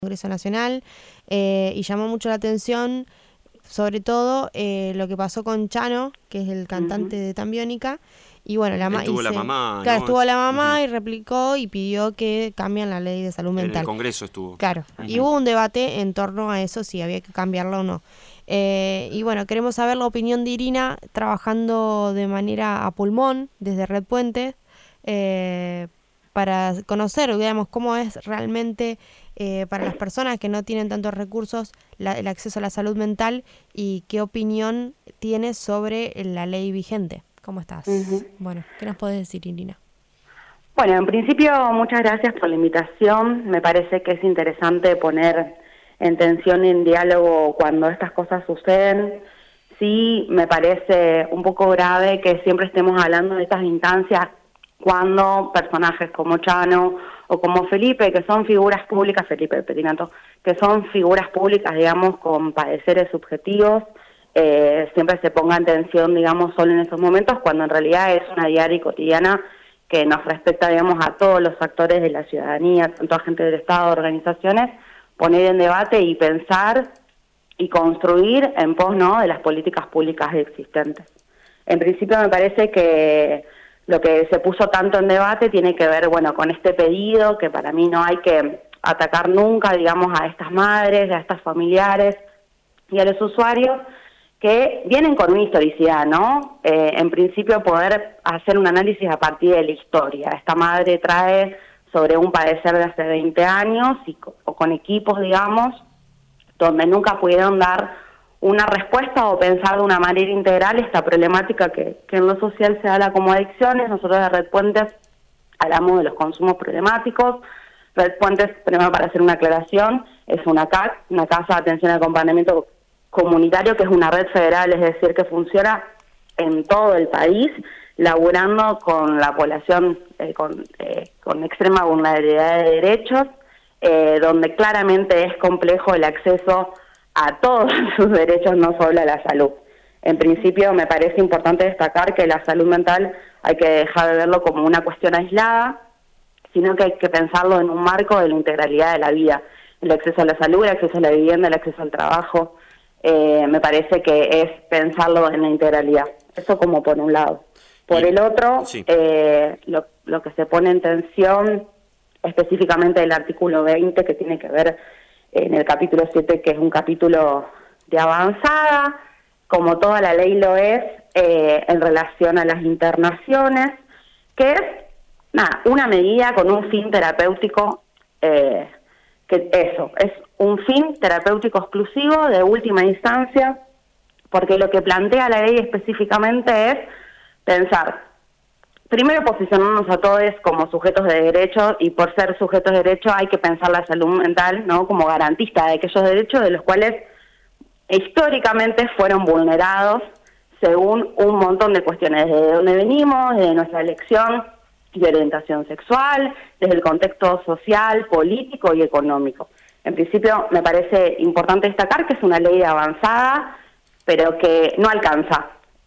Congreso Nacional, y llamó mucho la atención, sobre todo lo que pasó con Chano, que es el cantante de Tambiónica, y bueno, la la mamá, claro, ¿no? estuvo la mamá y replicó y pidió que cambien la ley de salud mental. En el Congreso estuvo. Claro, y hubo un debate en torno a eso, si había que cambiarla o no. Y bueno, queremos saber la opinión de Irina, trabajando de manera a pulmón desde Red Puente, para conocer, digamos, cómo es realmente para las personas que no tienen tantos recursos el acceso a la salud mental y qué opinión tienes sobre la ley vigente. ¿Cómo estás? Bueno, ¿qué nos podés decir, Irina? Bueno, en principio, muchas gracias por la invitación. Me parece que es interesante poner en tensión y en diálogo cuando estas cosas suceden. Sí, me parece un poco grave que siempre estemos hablando de estas instancias cuando personajes como Chano o como Felipe, que son figuras públicas, Felipe Petinato, que son figuras públicas, digamos, con padeceres subjetivos, siempre se ponga en tensión, digamos, solo en esos momentos, cuando en realidad es una diaria y cotidiana que nos respecta, digamos, a todos los actores de la ciudadanía, tanto agentes del Estado, organizaciones, poner en debate y pensar y construir en pos, ¿no?, de las políticas públicas existentes. En principio me parece que lo que se puso tanto en debate tiene que ver, bueno, con este pedido, que para mí no hay que atacar nunca, digamos, a estas madres, a estas familiares y a los usuarios, que vienen con una historicidad, ¿no? En principio poder hacer un análisis a partir de la historia. Esta madre trae sobre un padecer de hace 20 años o con equipos, digamos, donde nunca pudieron dar una respuesta o pensar de una manera integral esta problemática que en lo social se habla como adicciones. Nosotros de Red Puentes hablamos de los consumos problemáticos. Red Puentes, primero para hacer una aclaración, es una CAC, una Casa de Atención y Acompañamiento Comunitario, que es una red federal, es decir, que funciona en todo el país, laburando con la población con extrema vulnerabilidad de derechos, donde claramente es complejo el acceso a todos sus derechos, no solo a la salud. En principio me parece importante destacar que la salud mental hay que dejar de verlo como una cuestión aislada, sino que hay que pensarlo en un marco de la integralidad de la vida, el acceso a la salud, el acceso a la vivienda, el acceso al trabajo. Me parece que es pensarlo en la integralidad. Eso como por un lado. Por el otro, sí, lo que se pone en tensión específicamente el artículo 20, que tiene que ver en el capítulo 7, que es un capítulo de avanzada, como toda la ley lo es, en relación a las internaciones, que es una medida con un fin terapéutico, que eso, es un fin terapéutico exclusivo de última instancia, porque lo que plantea la ley específicamente es pensar, primero posicionarnos a todos como sujetos de derecho, y por ser sujetos de derecho hay que pensar la salud mental, ¿no?, como garantista de aquellos derechos de los cuales históricamente fueron vulnerados según un montón de cuestiones, desde dónde venimos, desde nuestra elección de orientación sexual, desde el contexto social, político y económico. En principio me parece importante destacar que es una ley avanzada, pero que no alcanza,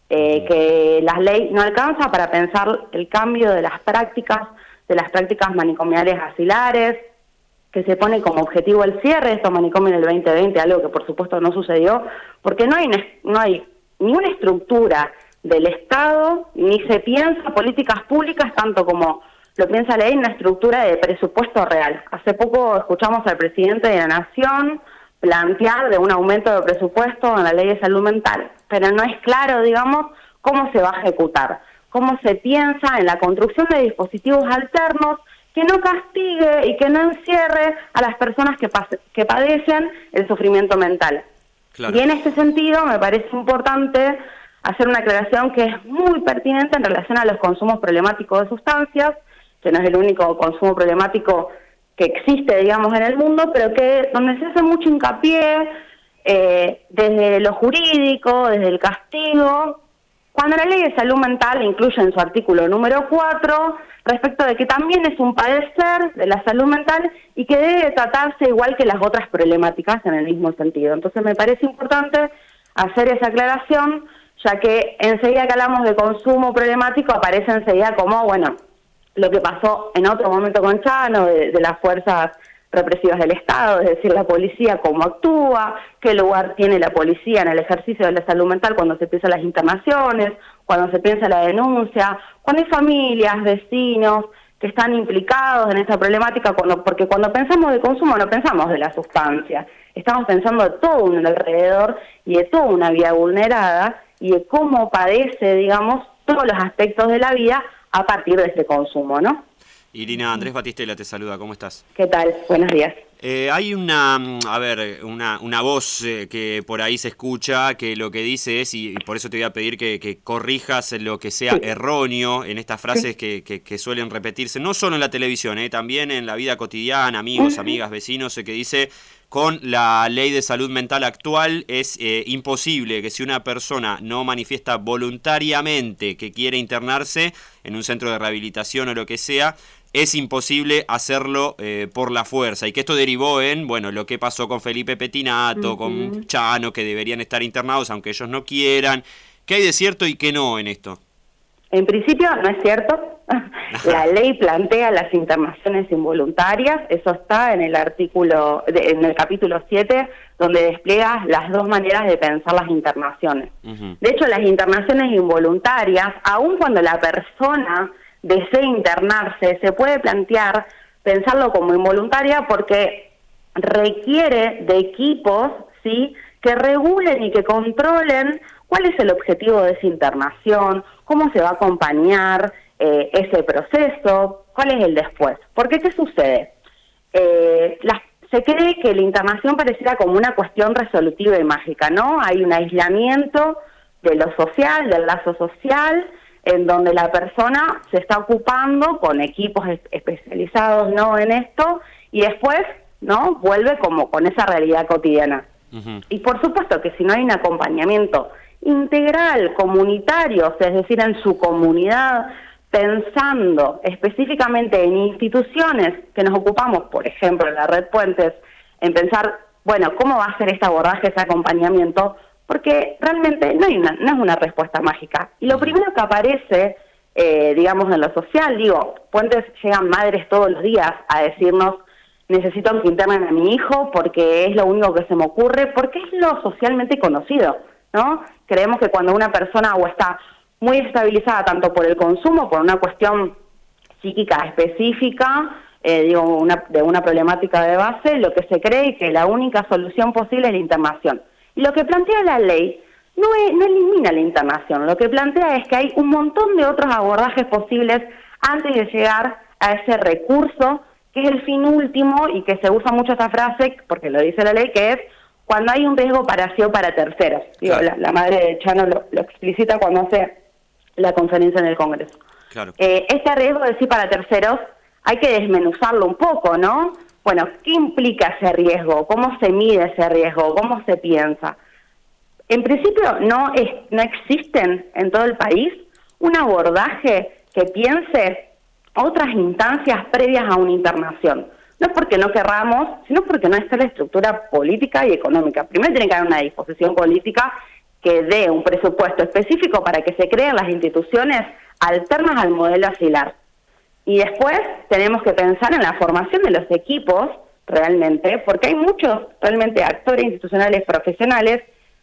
que la ley no alcanza para pensar el cambio de las prácticas manicomiales asilares, que se pone como objetivo el cierre de estos manicomios en el 2020, algo que por supuesto no sucedió, porque no hay ninguna estructura del Estado, ni se piensa políticas públicas tanto como lo piensa la ley, una estructura de presupuesto real. Hace poco escuchamos al presidente de la Nación plantear de un aumento de presupuesto en la ley de salud mental, pero no es claro, digamos, cómo se va a ejecutar, cómo se piensa en la construcción de dispositivos alternos que no castigue y que no encierre a las personas que padecen el sufrimiento mental. Claro. Y en este sentido me parece importante hacer una aclaración que es muy pertinente en relación a los consumos problemáticos de sustancias, que no es el único consumo problemático que existe, digamos, en el mundo, pero que donde se hace mucho hincapié desde lo jurídico, desde el castigo, cuando la ley de salud mental incluye en su artículo número 4, respecto de que también es un padecer de la salud mental y que debe tratarse igual que las otras problemáticas en el mismo sentido. Entonces me parece importante hacer esa aclaración, ya que enseguida que hablamos de consumo problemático aparece enseguida como, bueno, lo que pasó en otro momento con Chano, de las fuerzas represivas del Estado, es decir, la policía cómo actúa, qué lugar tiene la policía en el ejercicio de la salud mental cuando se piensan las internaciones, cuando se piensa la denuncia, cuando hay familias, vecinos que están implicados en esa problemática, porque cuando pensamos de consumo no pensamos de la sustancia, estamos pensando de todo un alrededor y de toda una vida vulnerada y de cómo padece, digamos, todos los aspectos de la vida a partir de ese consumo, ¿no? Irina, Andrés Batistela te saluda, ¿cómo estás? ¿Qué tal? Buenos días. Hay una voz que por ahí se escucha que lo que dice es, y por eso te voy a pedir que corrijas lo que sea erróneo en estas frases que suelen repetirse, no solo en la televisión, también en la vida cotidiana, amigos, amigas, vecinos, que dice: con la ley de salud mental actual es imposible que si una persona no manifiesta voluntariamente que quiere internarse en un centro de rehabilitación o lo que sea, es imposible hacerlo por la fuerza, y que esto derivó en, bueno, lo que pasó con Felipe Pettinato, con Chano, que deberían estar internados aunque ellos no quieran. ¿Qué hay de cierto y qué no en esto? En principio no es cierto. La ley plantea las internaciones involuntarias, eso está en el en el capítulo 7, donde despliega las dos maneras de pensar las internaciones. De hecho, las internaciones involuntarias, aun cuando la persona desee internarse, se puede plantear pensarlo como involuntaria porque requiere de equipos, ¿sí?, que regulen y que controlen cuál es el objetivo de esa internación, cómo se va a acompañar ese proceso, cuál es el después. Porque, ¿qué sucede? Se cree que la internación pareciera como una cuestión resolutiva y mágica, ¿no? Hay un aislamiento de lo social, del lazo social, en donde la persona se está ocupando con equipos especializados, ¿no?, en esto, y después, ¿no?, vuelve como con esa realidad cotidiana. Y por supuesto que si no hay un acompañamiento integral, comunitario, es decir, en su comunidad, pensando específicamente en instituciones que nos ocupamos, por ejemplo, en la Red Puentes, en pensar, bueno, ¿cómo va a ser este abordaje, ese acompañamiento? Porque realmente no es una respuesta mágica. Y lo primero que aparece, digamos, en lo social, Puentes llegan madres todos los días a decirnos: necesito que internen a mi hijo porque es lo único que se me ocurre, porque es lo socialmente conocido, ¿no? Creemos que cuando una persona o está muy estabilizada tanto por el consumo, por una cuestión psíquica específica, de una problemática de base, lo que se cree es que la única solución posible es la internación. Y lo que plantea la ley no elimina la internación, lo que plantea es que hay un montón de otros abordajes posibles antes de llegar a ese recurso, que es el fin último, y que se usa mucho esta frase, porque lo dice la ley, que es cuando hay un riesgo para sí o para terceros. Claro. La madre de Chano lo explicita cuando hace la conferencia en el Congreso. Claro. Este riesgo de sí para terceros hay que desmenuzarlo un poco, ¿no? Bueno, ¿qué implica ese riesgo? ¿Cómo se mide ese riesgo? ¿Cómo se piensa? En principio no existen en todo el país un abordaje que piense otras instancias previas a una internación. No es porque no querramos, sino porque no está la estructura política y económica. Primero tiene que haber una disposición política que dé un presupuesto específico para que se creen las instituciones alternas al modelo asilar. Y después tenemos que pensar en la formación de los equipos realmente, porque hay muchos realmente actores institucionales profesionales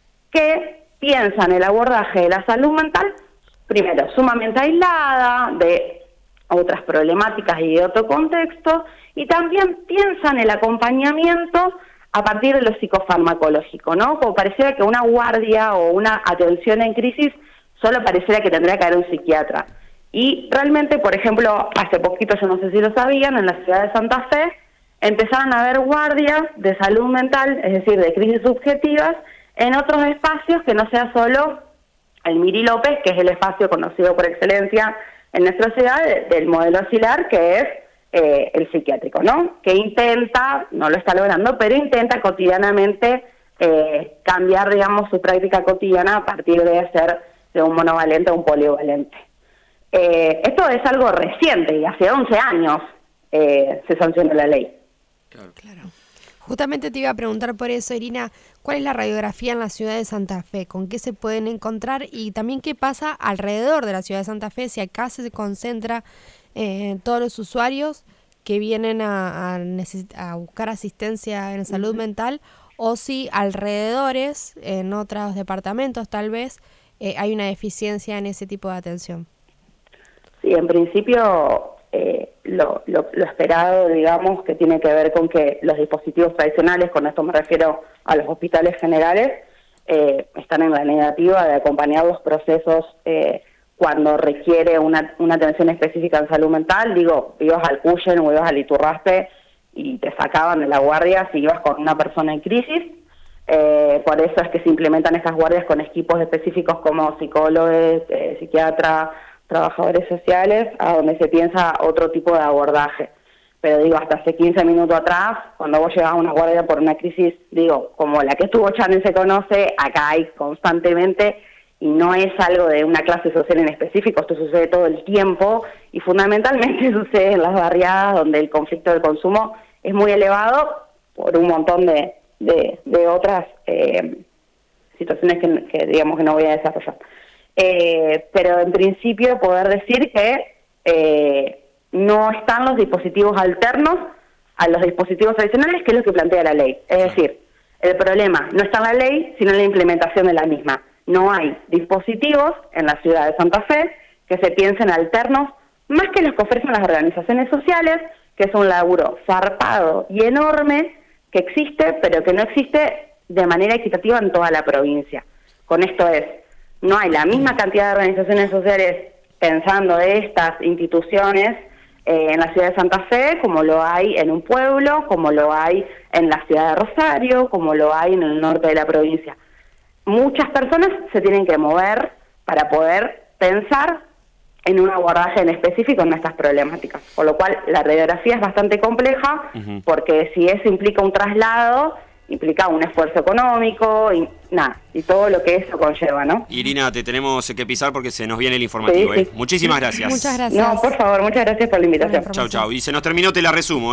que piensan el abordaje de la salud mental, primero, sumamente aislada de otras problemáticas y de otro contexto, y también piensan el acompañamiento a partir de lo psicofarmacológico, ¿no? Como pareciera que una guardia o una atención en crisis solo pareciera que tendría que haber un psiquiatra. Y realmente, por ejemplo, hace poquito, yo no sé si lo sabían, en la ciudad de Santa Fe empezaron a haber guardias de salud mental, es decir, de crisis subjetivas, en otros espacios que no sea solo el Miri López, que es el espacio conocido por excelencia en nuestra ciudad del modelo asilar, que es el psiquiátrico, ¿no? Que intenta, no lo está logrando, pero intenta cotidianamente cambiar, digamos, su práctica cotidiana a partir de ser de un monovalente a un polivalente. Esto es algo reciente y hace 11 años se sancionó la ley. Claro. Justamente te iba a preguntar por eso, Irina, ¿cuál es la radiografía en la ciudad de Santa Fe? ¿Con qué se pueden encontrar? Y también, ¿qué pasa alrededor de la ciudad de Santa Fe? Si acá se concentra todos los usuarios, que vienen a buscar asistencia en salud mental, o si alrededores, en otros departamentos tal vez, hay una deficiencia en ese tipo de atención. Sí, en principio lo esperado, digamos, que tiene que ver con que los dispositivos tradicionales, con esto me refiero a los hospitales generales, están en la negativa de acompañar los procesos cuando requiere una atención específica en salud mental. Digo, ibas al Cuyen o ibas al Iturraspe y te sacaban de la guardia si ibas con una persona en crisis. Por eso es que se implementan estas guardias con equipos específicos como psicólogos, psiquiatras, trabajadores sociales, a donde se piensa otro tipo de abordaje. Pero digo, hasta hace 15 minutos atrás, cuando vos llegabas a una guardia por una crisis, digo, como la que estuvo Channel se conoce, acá hay constantemente, y no es algo de una clase social en específico, esto sucede todo el tiempo, y fundamentalmente sucede en las barriadas donde el conflicto del consumo es muy elevado por un montón de otras situaciones que digamos que no voy a desarrollar. Pero en principio poder decir que no están los dispositivos alternos a los dispositivos tradicionales, que es lo que plantea la ley. Es decir, el problema no está en la ley, sino en la implementación de la misma. No hay dispositivos en la ciudad de Santa Fe que se piensen alternos, más que los que ofrecen las organizaciones sociales, que es un laburo zarpado y enorme que existe, pero que no existe de manera equitativa en toda la provincia. Con esto no hay la misma cantidad de organizaciones sociales pensando de estas instituciones en la ciudad de Santa Fe, como lo hay en un pueblo, como lo hay en la ciudad de Rosario, como lo hay en el norte de la provincia. Muchas personas se tienen que mover para poder pensar en un abordaje en específico en estas problemáticas, por lo cual la radiografía es bastante compleja, porque si eso implica un traslado, implica un esfuerzo económico y todo lo que eso conlleva, ¿no? Irina, te tenemos que pisar porque se nos viene el informativo. Sí. Muchísimas gracias. Muchas gracias. No, por favor, muchas gracias por la invitación. Chau. Y se nos terminó, te la resumo.